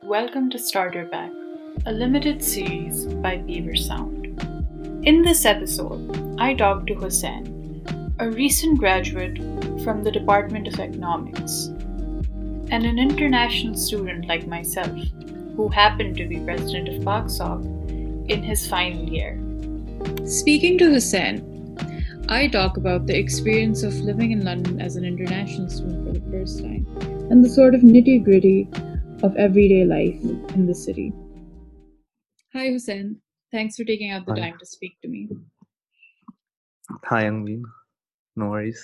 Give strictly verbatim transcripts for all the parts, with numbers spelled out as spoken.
Welcome to Starter Pack, a limited series by Beaver Sound. In this episode, I talked to Hussein, a recent graduate from the Department of Economics, and an international student like myself, who happened to be president of PAKSOC in his final year. Speaking to Hussein, I talk about the experience of living in London as an international student for the first time, and the sort of nitty gritty of everyday life in the city. Hi, Hussein. Thanks for taking out the Hi. time to speak to me. Hi, Angveen. No worries.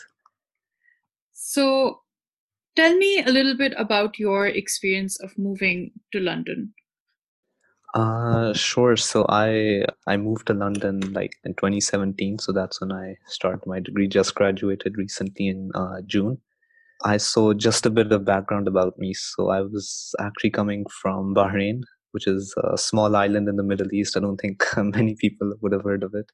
So, tell me a little bit about your experience of moving to London. Uh, sure. So I I moved to London like in twenty seventeen. So that's when I started my degree. Just graduated recently in uh, June. I saw just a bit of background about me. So I was actually coming from Bahrain, which is a small island in the Middle East. I don't think many people would have heard of it.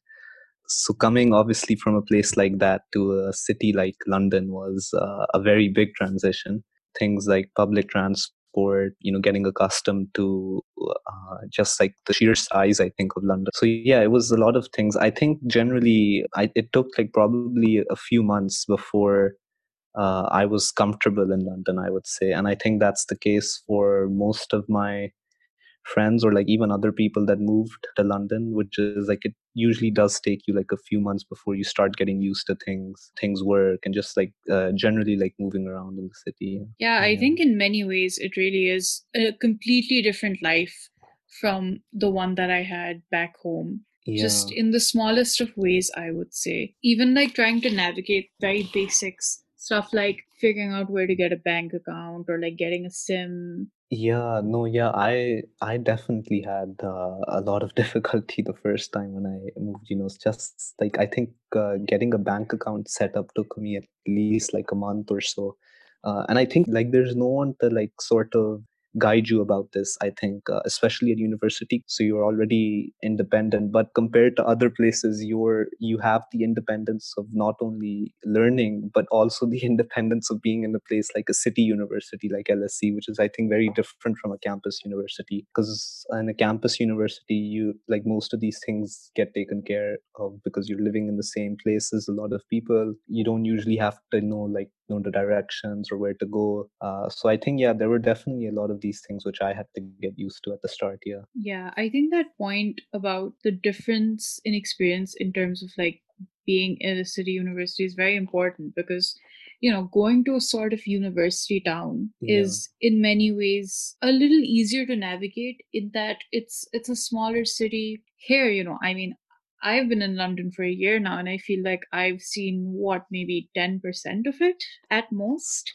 So coming obviously from a place like that to a city like London was uh, a very big transition. Things like public transport, you know, getting accustomed to uh, just like the sheer size, I think, of London. So yeah, it was a lot of things. I think generally, I, it took like probably a few months before uh, I was comfortable in London, I would say, and I think that's the case for most of my friends or like even other people that moved to London, which is like it usually does take you like a few months before you start getting used to things, things work, and just like uh, generally like moving around in the city. Yeah, I think in many ways it really is a completely different life from the one that I had back home. Yeah. Just in the smallest of ways, I would say. Even like trying to navigate very basics stuff like figuring out where to get a bank account or like getting a SIM. Yeah, no, yeah, I I definitely had uh, a lot of difficulty the first time when I moved. You know, it's just like I think uh, getting a bank account set up took me at least like a month or so, uh, and I think like there's no one to like sort of guide you about this. I think uh, especially at university, so you're already independent, but compared to other places, you're you have the independence of not only learning but also the independence of being in a place like a city university like L S E, which is I think very different from a campus university. Because in a campus university, you like most of these things get taken care of because you're living in the same places. A lot of people, you don't usually have to know like know the directions or where to go. Uh, so I think yeah, there were definitely a lot of these things which I had to get used to at the start. Yeah. Yeah, I think that point about the difference in experience in terms of like being in a city university is very important because, you know, going to a sort of university town Yeah. is in many ways a little easier to navigate in that it's it's a smaller city. Here, you know, I mean, I've been in London for a year now and I feel like I've seen what, maybe ten percent of it at most.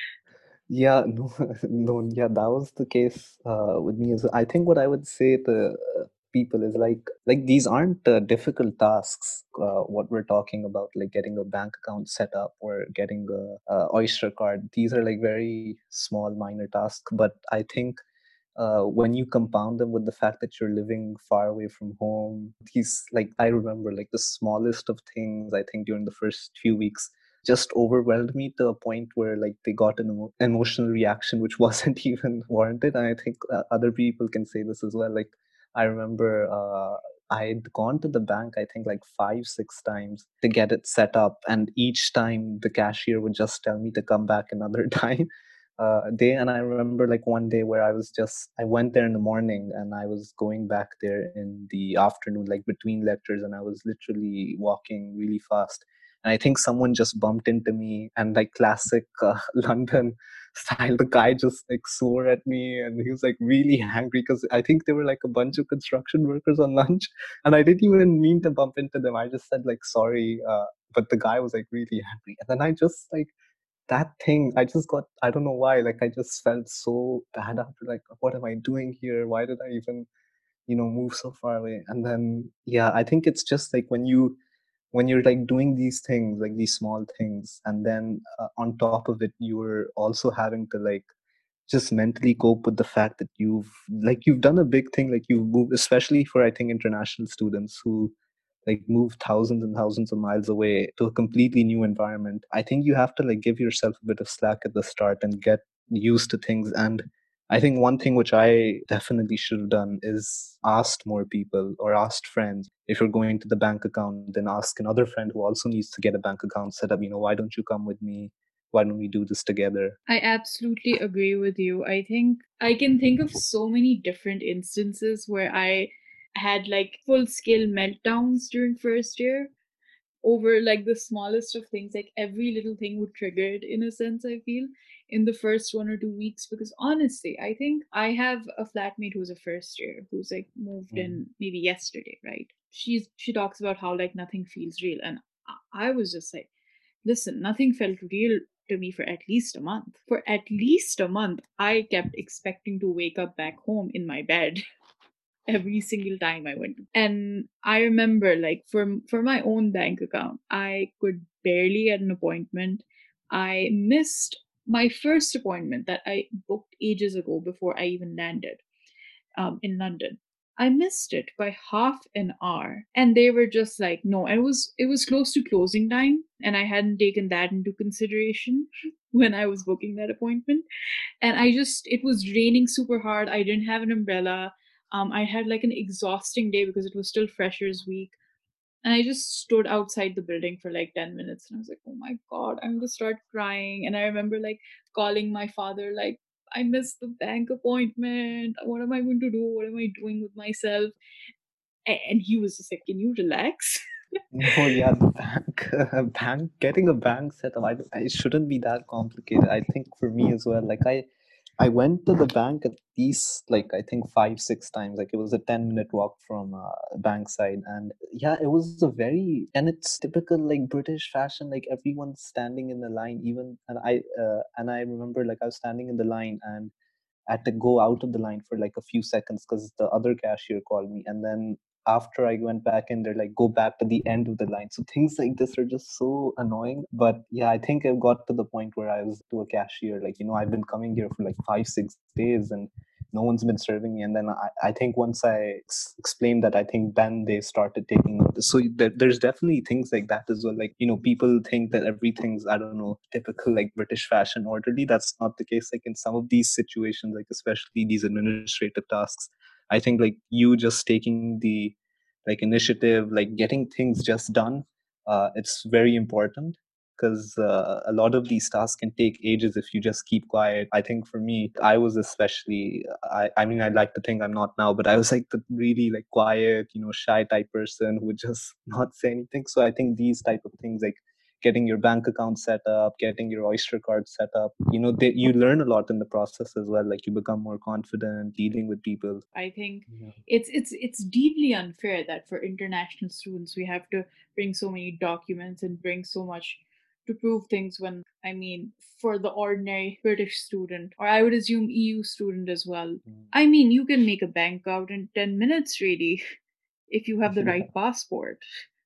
Yeah, no, no, yeah, that was the case uh, with me as well. I think what I would say to uh, people is like, like these aren't uh, difficult tasks. Uh, what we're talking about, like getting a bank account set up or getting a, a Oyster card. These are like very small, minor tasks. But I think uh, when you compound them with the fact that you're living far away from home, these like I remember like the smallest of things. I think during the first few weeks just overwhelmed me to a point where like they got an emo- emotional reaction which wasn't even warranted. And I think uh, other people can say this as well. Like I remember uh, I'd gone to the bank, I think like five, six times to get it set up. And each time the cashier would just tell me to come back another time uh, day. And I remember like one day where I was just, I went there in the morning and I was going back there in the afternoon, like between lectures. And I was literally walking really fast. And I think someone just bumped into me and like classic uh, London style, the guy just like swore at me and he was like really angry because I think there were like a bunch of construction workers on lunch and I didn't even mean to bump into them. I just said like, sorry. Uh, but the guy was like really angry. And then I just like, that thing, I just got, I don't know why, like I just felt so bad after, like, what am I doing here? Why did I even, you know, move so far away? And then, yeah, I think it's just like when you, when you're like doing these things, like these small things, and then uh, on top of it, you're also having to like just mentally cope with the fact that you've like you've done a big thing, like you've moved, especially for I think international students who like move thousands and thousands of miles away to a completely new environment. I think you have to like give yourself a bit of slack at the start and get used to things. And I think one thing which I definitely should have done is asked more people or asked friends. If you're going to the bank account, then ask another friend who also needs to get a bank account set up. You know, why don't you come with me? Why don't we do this together? I absolutely agree with you. I think I can think of so many different instances where I had like full scale meltdowns during first year over like the smallest of things. Like every little thing would trigger it in a sense, I feel, in the first one or two weeks. Because honestly, I think I have a flatmate who's a first year who's like moved Mm. in maybe yesterday, right? She's she talks about how like nothing feels real. And I I was just like, listen, nothing felt real to me for at least a month. For at least a month, I kept expecting to wake up back home in my bed every single time I went. And I remember, like, for for my own bank account, I could barely get an appointment. I missed my first appointment that I booked ages ago before I even landed um, in London. I missed it by half an hour, and they were just like, no. And it was it was close to closing time, and I hadn't taken that into consideration when I was booking that appointment. And I just it was raining super hard. I didn't have an umbrella. Um, I had like an exhausting day because it was still Freshers Week, and I just stood outside the building for like ten minutes, and I was like, oh my God, I'm gonna start crying. And I remember like calling my father, like, I missed the bank appointment. What am I going to do? What am I doing with myself? A- And he was just like, can you relax? No, yeah, the bank, uh, bank, getting a bank set up, I, it shouldn't be that complicated. I think for me as well, like I, I went to the bank at least like I think five, six times. Like it was a ten minute walk from uh, Bankside, and yeah, it was a very and it's typical like British fashion. Like everyone's standing in the line, even and I uh, and I remember like I was standing in the line and I had to go out of the line for like a few seconds because the other cashier called me, and then after I went back in, they're like, go back to the end of the line. So things like this are just so annoying. But yeah, I think I got to the point where I was to a cashier, like, you know, I've been coming here for like five, six days and no one's been serving me. And then I, I think once I ex- explained that, I think then they started taking notice. So there, there's definitely things like that as well. Like, you know, people think that everything's, I don't know, typical like British fashion orderly. That's not the case. Like in some of these situations, like especially these administrative tasks, I think like you just taking the like initiative, like getting things just done, uh, it's very important because uh, a lot of these tasks can take ages if you just keep quiet. I think for me, I was especially, I, I mean, I'd like to think I'm not now, but I was like the really like quiet, you know, shy type person who would just not say anything. So I think these type of things like getting your bank account set up, getting your Oyster card set up, you know, they, you learn a lot in the process as well. Like you become more confident dealing with people. I think Yeah. it's it's it's deeply unfair that for international students we have to bring so many documents and bring so much to prove things when I mean for the ordinary British student, or I would assume E U student as well. Mm. I mean, you can make a bank out in ten minutes really if you have the Yeah. right passport.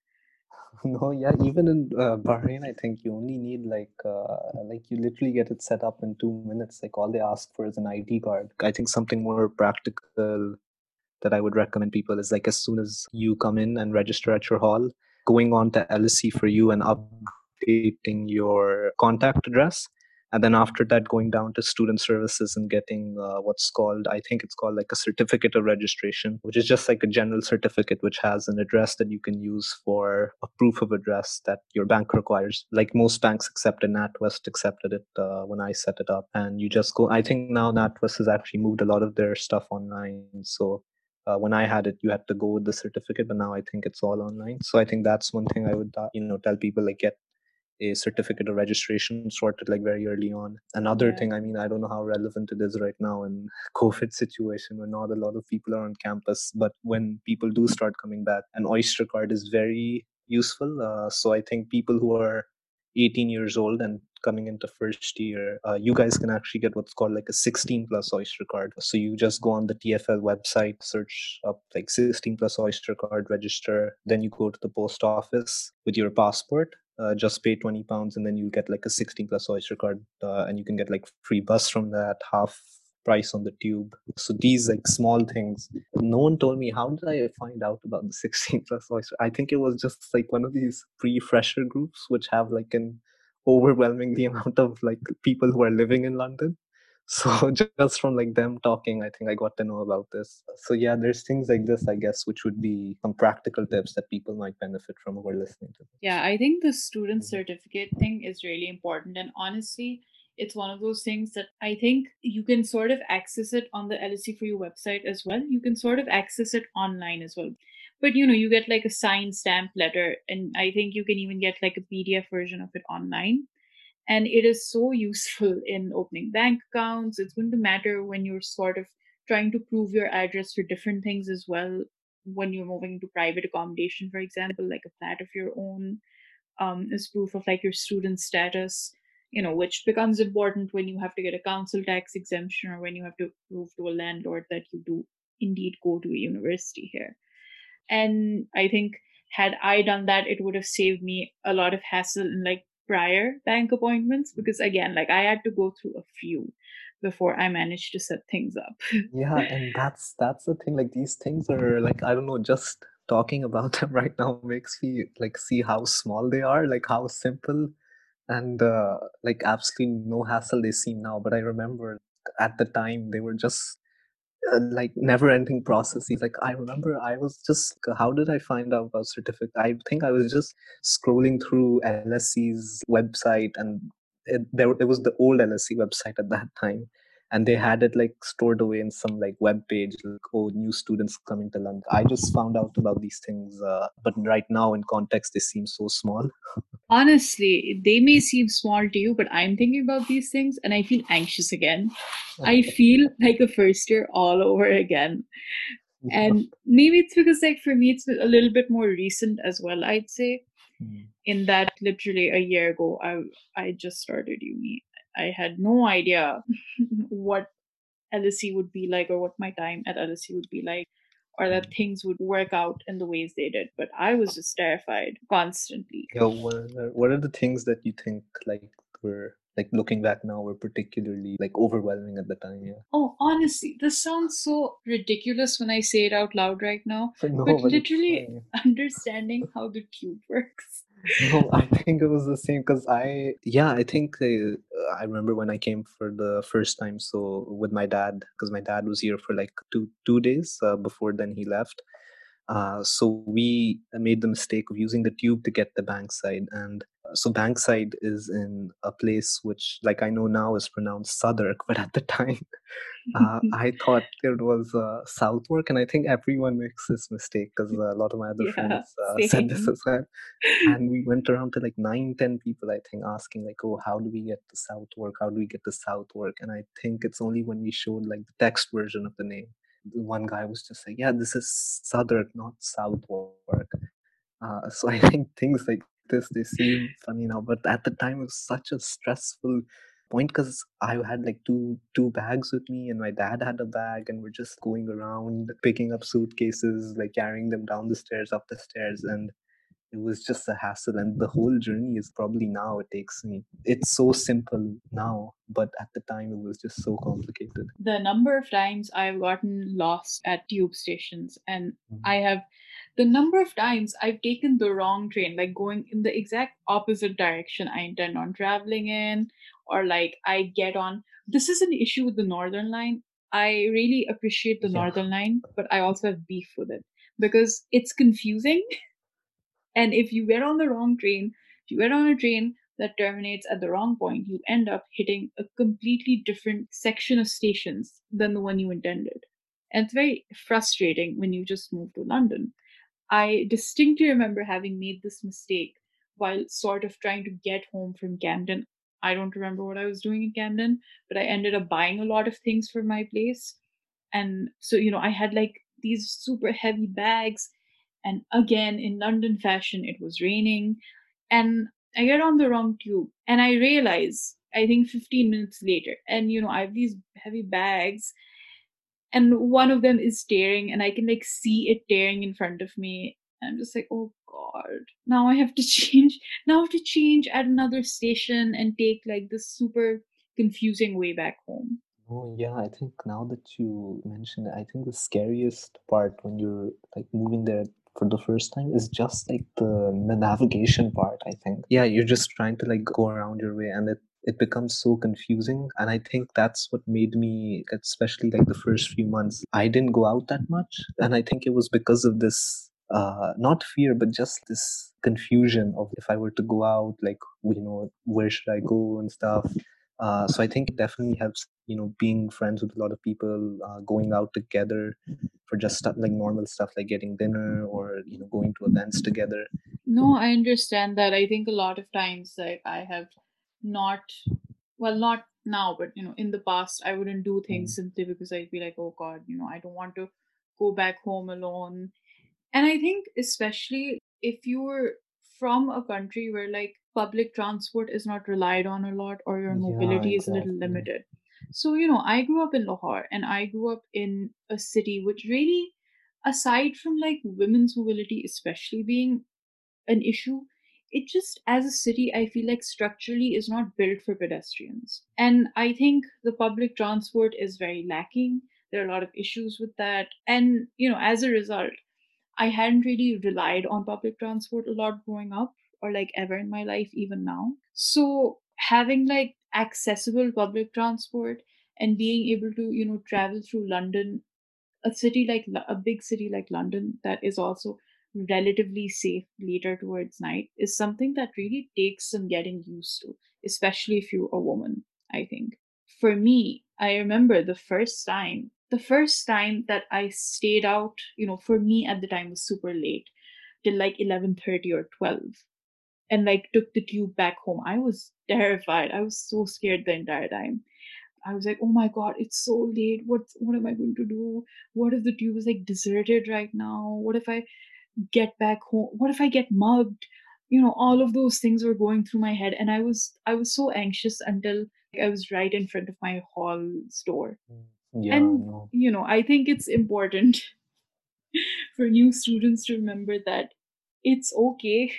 No, yeah, even in uh, Bahrain, I think you only need like uh, like you literally get it set up in two minutes. Like all they ask for is an I D card. I think something more practical that I would recommend people is like as soon as you come in and register at your hall, going on to L S C for you and updating your contact address. And then after that, going down to student services and getting uh, what's called, I think it's called like a certificate of registration, which is just like a general certificate which has an address that you can use for a proof of address that your bank requires. Like most banks accepted, NatWest accepted it uh, when I set it up. And you just go, I think now NatWest has actually moved a lot of their stuff online. So uh, when I had it, you had to go with the certificate, but now I think it's all online. So I think that's one thing I would, uh, you know, tell people like get a certificate of registration sorted like very early on. Another Yeah. thing, I mean, I don't know how relevant it is right now in COVID situation where not a lot of people are on campus, but when people do start coming back, an Oyster card is very useful. Uh, so I think people who are eighteen years old and coming into first year, uh, you guys can actually get what's called like a sixteen plus Oyster card. So you just go on the T F L website, search up like sixteen plus Oyster card, register, then you go to the post office with your passport, uh, just pay twenty pounds and then you get like a sixteen plus Oyster card, uh, and you can get like free bus from that, half price on the tube. So these like small things. No one told me, how did I find out about the sixteen plus Oyster? I think it was just like one of these pre-fresher groups which have like an overwhelmingly amount of like people who are living in London. So just from like them talking, I think I got to know about this. So yeah, there's things like this, I guess, which would be some practical tips that people might benefit from who are listening to this. Yeah, I think the student Mhm. certificate thing is really important. And honestly, it's one of those things that I think you can sort of access it on the L S E for You website as well. You can sort of access it online as well. But you know, you get like a signed stamp letter, and I think you can even get like a P D F version of it online. And it is so useful in opening bank accounts. It's going to matter when you're sort of trying to prove your address for different things as well. When you're moving into private accommodation, for example, like a flat of your own, um, is proof of like your student status, you know, which becomes important when you have to get a council tax exemption or when you have to prove to a landlord that you do indeed go to a university here. And I think had I done that, it would have saved me a lot of hassle in like prior bank appointments, because again, like I had to go through a few before I managed to set things up. Yeah, and that's that's the thing. Like these things are like I don't know. Just talking about them right now makes me like see how small they are, like how simple and uh, like absolutely no hassle they seem now. But I remember at the time they were just uh, like never ending processes. Like I remember I was just how did I find out about certificate? I think I was just scrolling through L S C's website, and it, there it was the old L S C website at that time, and they had it like stored away in some like web page like, oh, new students coming to London. I just found out about these things, uh, but right now in context they seem so small. Honestly, they may seem small to you, but I'm thinking about these things and I feel anxious again. I feel like a first year all over again. And maybe it's because, like, for me, it's a little bit more recent as well, I'd say. Mm. In that, literally a year ago, I, I just started uni. I had no idea what L S E would be like or what my time at L S E would be like, or that things would work out in the ways they did. But I was just terrified constantly. Yeah, what are, what are the things that you think like were like looking back now were particularly like overwhelming at the time? Yeah. Oh, honestly, this sounds so ridiculous when I say it out loud right now, No, but but it's literally fine. understanding how the tube works. No, I think it was the same because I, yeah, I think uh, I remember when I came for the first time. So with my dad, because my dad was here for like two two days uh, before then he left. Uh, so we made the mistake of using the tube to get the Bankside, and uh, so Bankside is in a place which, like I know now, is pronounced Southwark, but at the time uh, I thought it was uh, Southwark, and I think everyone makes this mistake because a lot of my other Yeah, friends uh, said this same. as well. And we went around to like nine, ten people, I think, asking like, "Oh, how do we get to Southwark? How do we get to Southwark?" And I think it's only when we showed like the text version of the name, the one guy was just saying, "Yeah, this is Southwark, not Southwark." Uh, so I think things like this they seem funny now, but at the time it was such a stressful point because I had like two two bags with me, and my dad had a bag, and we're just going around picking up suitcases, like carrying them down the stairs, up the stairs, and it was just a hassle. And the whole journey is probably now it takes me. It's so simple now, but at the time it was just so complicated. The number of times I've gotten lost at tube stations, and I Mhm. have the number of times I've taken the wrong train, like going in the exact opposite direction I intend on traveling in, or like I get on. This is an issue with the Northern Line. I really appreciate the Yeah. Northern Line, but I also have beef with it because it's confusing. And if you get on the wrong train, if you get on a train that terminates at the wrong point, you end up hitting a completely different section of stations than the one you intended. And it's very frustrating when you just move to London. I distinctly remember having made this mistake while sort of trying to get home from Camden. I don't remember what I was doing in Camden, but I ended up buying a lot of things for my place. And so, you know, I had like these super heavy bags. And again, in London fashion, it was raining. And I get on the wrong tube. And I realize, I think fifteen minutes later, and you know, I have these heavy bags and one of them is tearing and I can like see it tearing in front of me. I'm just like, oh god, now I have to change. Now I have to change at another station and take like this super confusing way back home. Oh, yeah, I think now that you mention it, I think the scariest part when you're like moving there for the first time is just like the, the navigation part, I think. Yeah, you're just trying to like go around your way, and it it becomes so confusing. And I think that's what made me, especially like the first few months, I didn't go out that much. And I think it was because of this, uh, not fear, but just this confusion of if I were to go out, like, you know, where should I go and stuff. Uh, so I think it definitely helps, you know, being friends with a lot of people, uh, going out together for just stuff like normal stuff like getting dinner or, you know, going to events together. No, I understand that. I think a lot of times, like, I have not, well, not now, but you know, in the past, I wouldn't do things Mm. simply because I'd be like, oh God, you know, I don't want to go back home alone. And I think, especially if you're from a country where like public transport is not relied on a lot or your Yeah, mobility is a little exactly. limited. So, you know, I grew up in Lahore and I grew up in a city which really, aside from like women's mobility, especially being an issue, it just, as a city, I feel like structurally is not built for pedestrians. And I think the public transport is very lacking. There are a lot of issues with that. And, you know, as a result, I hadn't really relied on public transport a lot growing up or like ever in my life, even now. So having like accessible public transport and being able to, you know, travel through London, a city like Lo- a big city like London that is also relatively safe later towards night, is something that really takes some getting used to, especially if you're a woman, I think. For me, I remember the first time, the first time that I stayed out, you know, for me at the time was super late, till like eleven thirty or twelve, and like took the tube back home. I was terrified. I was so scared the entire time. I was like, oh my god, it's so late. What what am I going to do? What if the tube is like deserted right now? What if I get back home? What if I get mugged? You know, all of those things were going through my head, and I was I was so anxious until I was right in front of my hall store. Mm. Yeah, And no. you know, I think it's important for new students to remember that it's okay,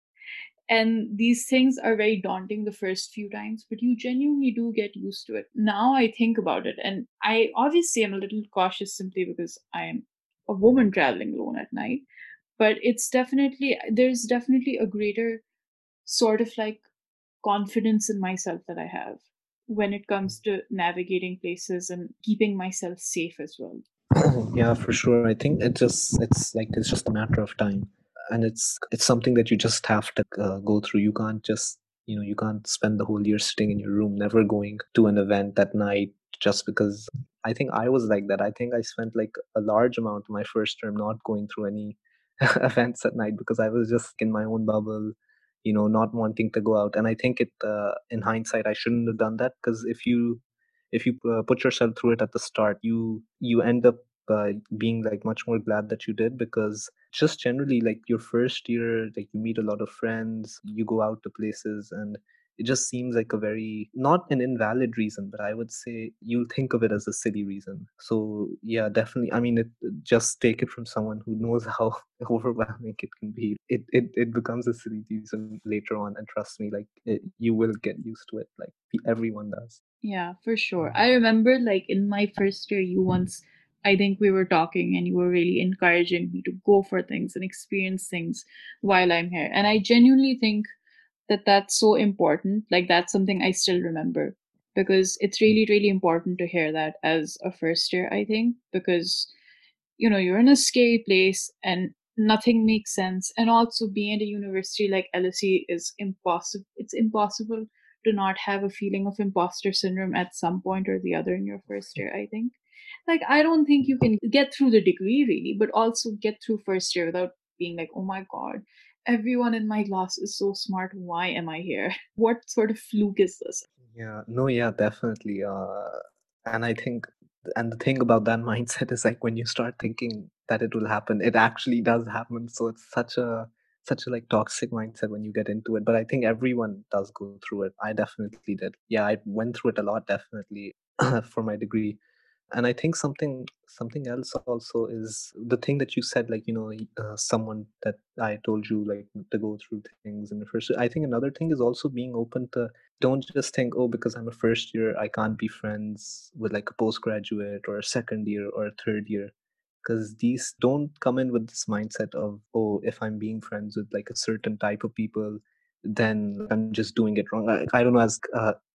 and these things are very daunting the first few times, but you genuinely do get used to it. Now I think about it, and I obviously am a little cautious simply because I am a woman traveling alone at night. But it's definitely, there's definitely a greater sort of like confidence in myself that I have when it comes to navigating places and keeping myself safe as well. Yeah, for sure. I think it just it's like it's just a matter of time, and it's it's something that you just have to uh, go through. You can't just, you know, you can't spend the whole year sitting in your room, never going to an event at night just because. I think I was like that. I think I spent like a large amount of my first term not going through any events at night because I was just in my own bubble, you know, not wanting to go out. And I think it, uh, in hindsight, I shouldn't have done that because if you if you uh, put yourself through it at the start, you you end up uh, being like much more glad that you did, because just generally like your first year, like you meet a lot of friends, you go out to places, and it just seems like a very, not an invalid reason, but I would say you'll think of it as a silly reason. So yeah, definitely, I mean, it, just take it from someone who knows how overwhelming it can be. It, it it becomes a silly reason later on, and trust me, like it, you will get used to it, like pe- everyone does. Yeah, for sure. I remember like in my first year, you once, I think we were talking and you were really encouraging me to go for things and experience things while I'm here. And I genuinely think that that's so important. Like, that's something I still remember because it's really, really important to hear that as a first year, I think, because you know, you're in a scary place and nothing makes sense. And also being at a university like L S E is impossible. It's impossible to not have a feeling of imposter syndrome at some point or the other in your first year, I think. Like, I don't think you can get through the degree really, but also get through first year without being like, oh my God, everyone in my class is so smart. Why am I here? What sort of fluke is this? Yeah, no, yeah, definitely. Uh, and I think, and the thing about that mindset is like when you start thinking that it will happen, it actually does happen. So it's such a such a like toxic mindset when you get into it. But I think everyone does go through it. I definitely did. Yeah, I went through it a lot, definitely, for my degree. And I think something something else also is the thing that you said, like, you know, uh, someone that I told you like to go through things in the first. I think another thing is also being open to, don't just think, oh, because I'm a first year, I can't be friends with like a postgraduate or a second year or a third year. Because these don't come in with this mindset of, oh, if I'm being friends with like a certain type of people, then I'm just doing it wrong. I, I don't know, as uh,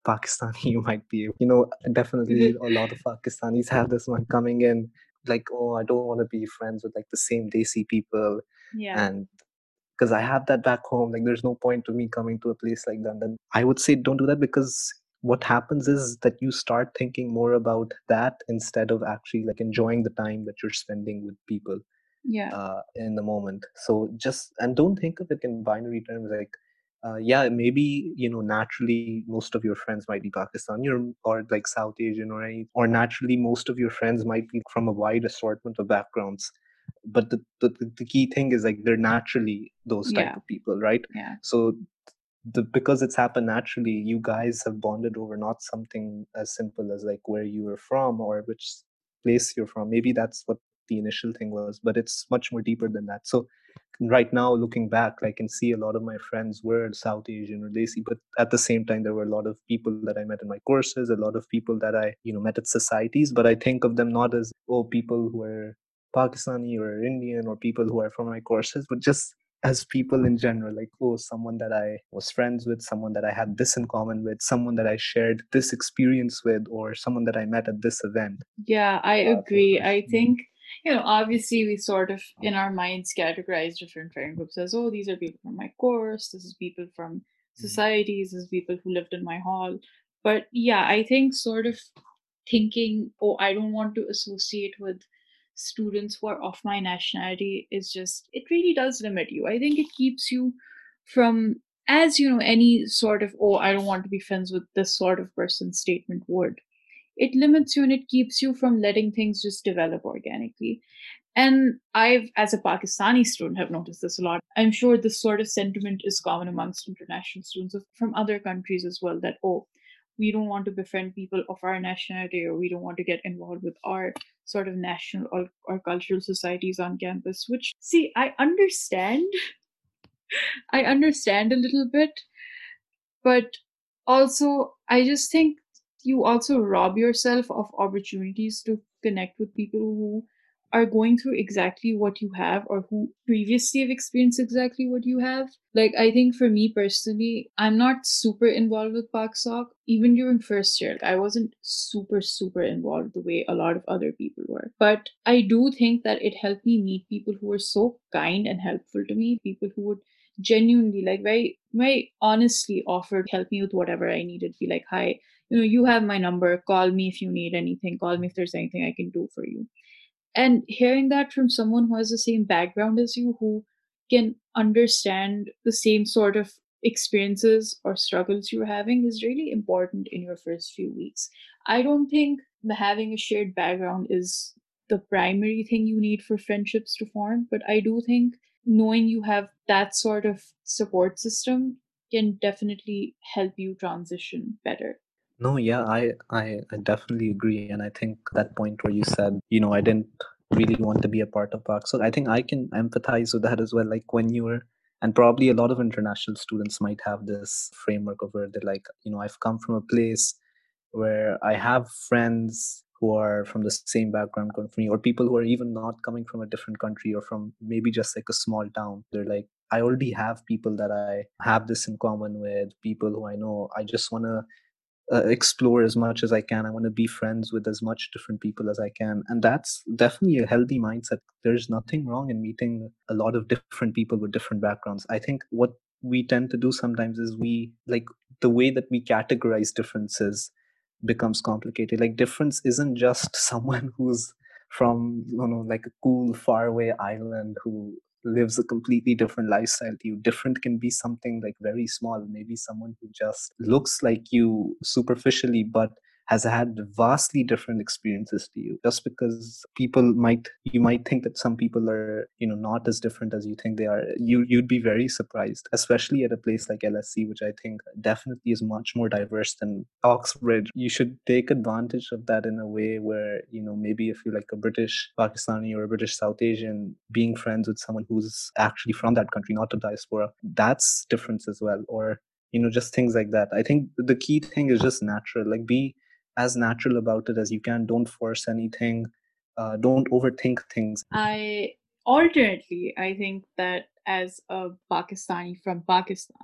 Pakistani, you might be, you know, definitely a lot of Pakistanis have this one coming in, like, oh, I don't want to be friends with like the same Desi people. Yeah. And because I have that back home, like, there's no point to me coming to a place like that. Then I would say don't do that, because what happens is that you start thinking more about that instead of actually like enjoying the time that you're spending with people Yeah. uh, in the moment. So just, and don't think of it in binary terms like, uh, yeah, maybe, you know, naturally most of your friends might be Pakistani, or, or like South Asian, or any, or naturally most of your friends might be from a wide assortment of backgrounds. But the, the, the key thing is like they're naturally those type Yeah. of people, right? Yeah. So the, because it's happened naturally, you guys have bonded over not something as simple as like where you were from or which place you're from. Maybe that's what the initial thing was, but it's much more deeper than that. So right now, looking back, I can see a lot of my friends were South Asian or Desi, but at the same time, there were a lot of people that I met in my courses, a lot of people that I, you know, met at societies, but I think of them not as, oh, people who are Pakistani or Indian or people who are from my courses, but just as people in general, like, oh, someone that I was friends with, someone that I had this in common with, someone that I shared this experience with, or someone that I met at this event. Yeah, I Uh, so agree. for I sure. think, you know, obviously we sort of in our minds categorize different friend groups as, oh, these are people from my course, this is people from societies, this is people who lived in my hall. But yeah, I think sort of thinking, oh, I don't want to associate with students who are of my nationality is just, it really does limit you. I think it keeps you from, as you know, any sort of, oh, I don't want to be friends with this sort of person statement would. It limits you and it keeps you from letting things just develop organically. And I've, as a Pakistani student, have noticed this a lot. I'm sure this sort of sentiment is common amongst international students of, from other countries as well, that, oh, we don't want to befriend people of our nationality, or we don't want to get involved with our sort of national or, or cultural societies on campus, which, see, I understand. I understand a little bit, but also I just think you also rob yourself of opportunities to connect with people who are going through exactly what you have, or who previously have experienced exactly what you have. Like, I think for me personally, I'm not super involved with PakSoc. Even during first year, I wasn't super super involved the way a lot of other people were, but I do think that it helped me meet people who were so kind and helpful to me, people who would genuinely, like, very very honestly offered help me with whatever I needed. Be like, hi, you know, you have my number, call me if you need anything, call me if there's anything I can do for you. And hearing that from someone who has the same background as you, who can understand the same sort of experiences or struggles you're having, is really important in your first few weeks. I don't think the having a shared background is the primary thing you need for friendships to form, but I do think knowing you have that sort of support system can definitely help you transition better. No, yeah, I, I, I definitely agree. And I think that point where you said, you know, I didn't really want to be a part of Park. So I think I can empathize with that as well. Like when you were, and probably a lot of international students might have this framework of where they're like, you know, I've come from a place where I have friends who are from the same background from me, or people who are even not coming from a different country or from maybe just like a small town. They're like, I already have people that I have this in common with, people who I know. I just want to uh, explore as much as I can. I want to be friends with as much different people as I can. And that's definitely a healthy mindset. There's nothing wrong in meeting a lot of different people with different backgrounds. I think what we tend to do sometimes is we like the way that we categorize differences becomes complicated. Like difference isn't just someone who's from, you know, like a cool faraway island who lives a completely different lifestyle to you. Different can be something like very small, maybe someone who just looks like you superficially, but has had vastly different experiences to you. Just because people might, you might think that some people are, you know, not as different as you think they are, you you'd be very surprised, especially at a place like L S C, which I think definitely is much more diverse than Oxbridge. You should take advantage of that in a way where, you know, maybe if you're like a British Pakistani or a British South Asian, being friends with someone who's actually from that country, not a diaspora, that's difference as well. Or, you know, just things like that. I think the key thing is just natural. Like be as natural about it as you can. Don't force anything. Uh, don't overthink things. I alternately, I think that as a Pakistani from Pakistan,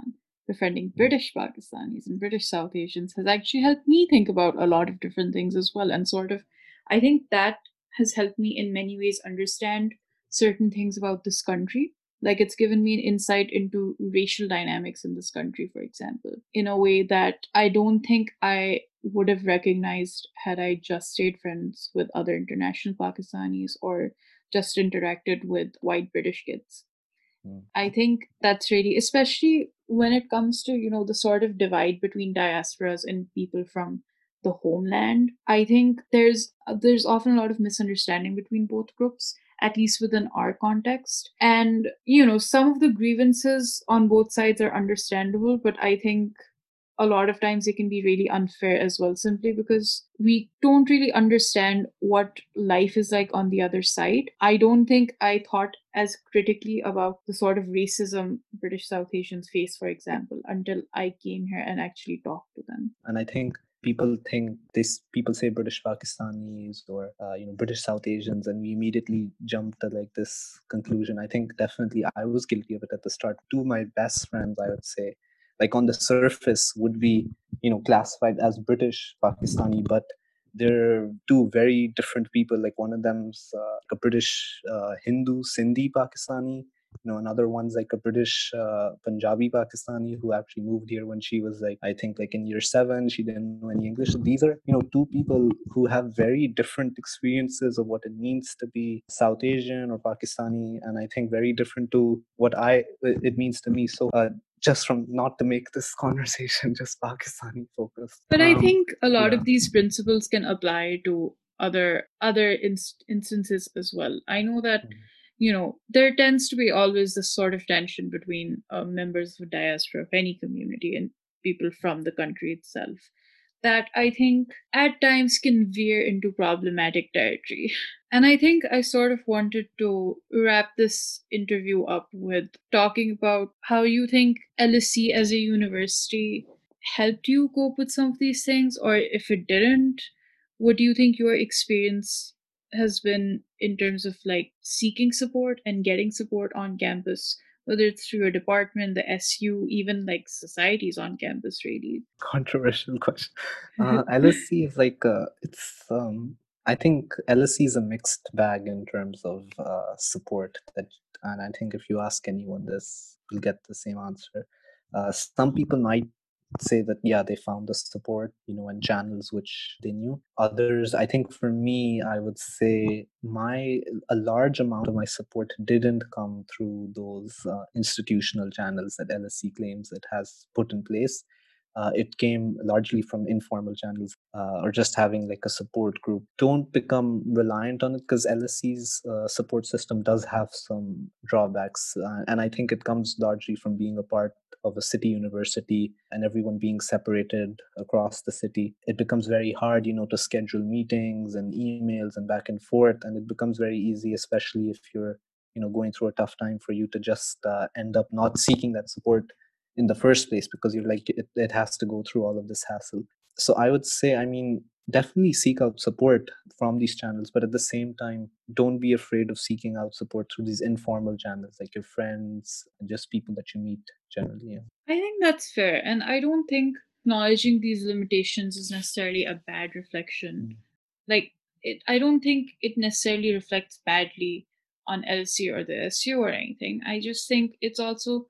befriending British Pakistanis and British South Asians has actually helped me think about a lot of different things as well. And sort of, I think that has helped me in many ways understand certain things about this country. Like it's given me an insight into racial dynamics in this country, for example, in a way that I don't think I would have recognized had I just stayed friends with other international Pakistanis or just interacted with white British kids. Mm. I think that's really, especially when it comes to, you know, the sort of divide between diasporas and people from the homeland. I think there's there's often a lot of misunderstanding between both groups, at least within our context. And, you know, some of the grievances on both sides are understandable, but I think a lot of times it can be really unfair as well, simply because we don't really understand what life is like on the other side. I don't think I thought as critically about the sort of racism British South Asians face, for example, until I came here and actually talked to them. And I think people think this people say British Pakistanis or uh, you know British South Asians, and we immediately jump to like this conclusion. I think definitely I was guilty of it at the start. Two of my best friends, I would say, like on the surface would be you know classified as British Pakistani, but they're two very different people. Like one of them's uh, a British uh, Hindu Sindhi Pakistani. You know, another one's like a British uh, Punjabi Pakistani who actually moved here when she was like, I think like in year seven. She didn't know any English. So these are, you know, two people who have very different experiences of what it means to be South Asian or Pakistani, and I think very different to what I it means to me. So uh, just from not to make this conversation just Pakistani focused. But I Um, think a lot yeah. of these principles can apply to other other inst- instances as well. I know that Mm. you know there tends to be always this sort of tension between uh, members of diaspora of any community and people from the country itself that I think at times can veer into problematic territory. And I think I sort of wanted to wrap this interview up with talking about how you think L S E as a university helped you cope with some of these things, or if it didn't, what do you think your experience has been in terms of like seeking support and getting support on campus, whether it's through your department, the S U, even like societies on campus, really? Controversial question. Uh, L S C is like uh, it's. Um, I think L S C is a mixed bag in terms of uh, support. That, and I think if you ask anyone this, you'll get the same answer. Uh, some people might say that yeah, they found the support, you know, in channels which they knew. Others, I think for me, I would say my a large amount of my support didn't come through those uh, institutional channels that L S C claims it has put in place. Uh, it came largely from informal channels uh, or just having like a support group. Don't become reliant on it because L S C's uh, support system does have some drawbacks. Uh, and I think it comes largely from being a part of a city university and everyone being separated across the city. It becomes very hard, you know, to schedule meetings and emails and back and forth. And it becomes very easy, especially if you're, you know, going through a tough time for you to just uh, end up not seeking that support in the first place because you're like it, it has to go through all of this hassle. So I would say, I mean, definitely seek out support from these channels, but at the same time, don't be afraid of seeking out support through these informal channels like your friends and just people that you meet generally. Yeah. I think that's fair. And I don't think acknowledging these limitations is necessarily a bad reflection. Mm. Like, it, I don't think it necessarily reflects badly on L C or the S U or anything. I just think it's also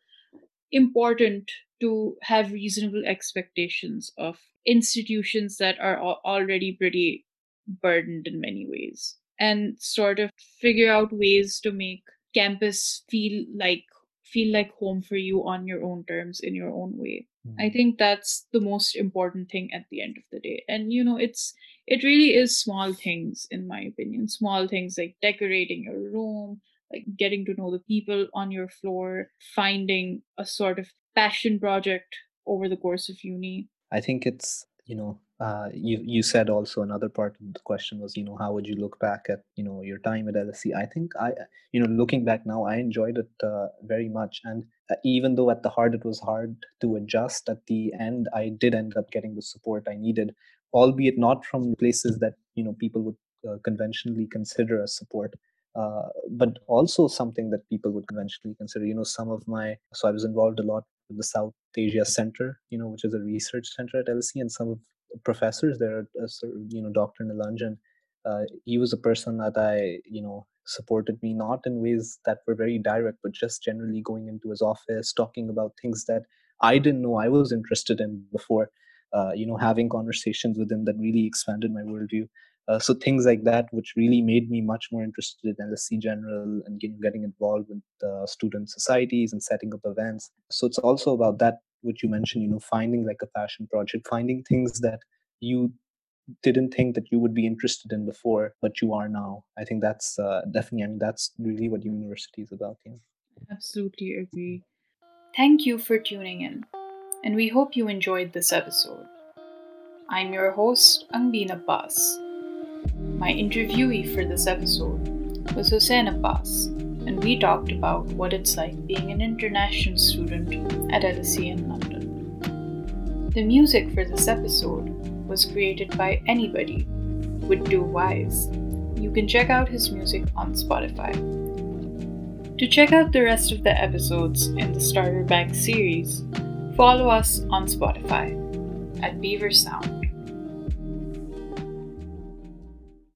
important to have reasonable expectations of institutions that are al- already pretty burdened in many ways and sort of figure out ways to make campus feel like feel like home for you on your own terms in your own way. I Mm. think that's the most important thing at the end of the day. And you know, it's it really is small things in my opinion. Small things like decorating your room, like getting to know the people on your floor, finding a sort of passion project over the course of uni. I think it's, you know, uh, you you said also another part of the question was, you know, how would you look back at, you know, your time at L S C? I think I, you know, looking back now, I enjoyed it uh, very much. And uh, even though at the heart it was hard to adjust, at the end I did end up getting the support I needed, albeit not from places that, you know, people would uh, conventionally consider as support. Uh, but also something that people would conventionally consider. You know, some of my, so I was involved a lot the South Asia Center, you know, which is a research center at L S E, and some of the professors there, uh, sort of, you know, Doctor Nilanjan, uh, he was a person that I, you know, supported me, not in ways that were very direct, but just generally going into his office, talking about things that I didn't know I was interested in before, uh, you know, having conversations with him that really expanded my worldview. Uh, so things like that, which really made me much more interested in L S C general and getting, getting involved with uh, student societies and setting up events. So it's also about that, which you mentioned, you know, finding like a passion project, finding things that you didn't think that you would be interested in before, but you are now. I think that's uh, definitely, I mean, that's really what university is about. Yeah. Absolutely agree. Thank you for tuning in, and we hope you enjoyed this episode. I'm your host, Angbeen Abbas. My interviewee for this episode was Hussein Abbas, and we talked about what it's like being an international student at L S E in London. The music for this episode was created by anybody with two Y's. You can check out his music on Spotify. To check out the rest of the episodes in the Starter Bag series, follow us on Spotify at Beaver Sound.